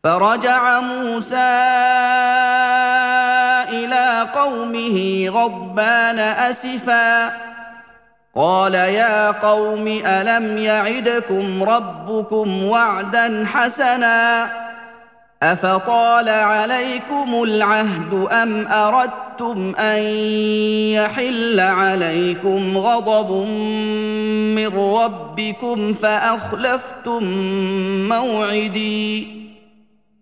فرجع موسى إلى قومه غضبان أسفا قال يا قوم ألم يعدكم ربكم وعدا حسنا أفطال عليكم العهد أم أردتم أن يحل عليكم غضب من ربكم فأخلفتم موعدي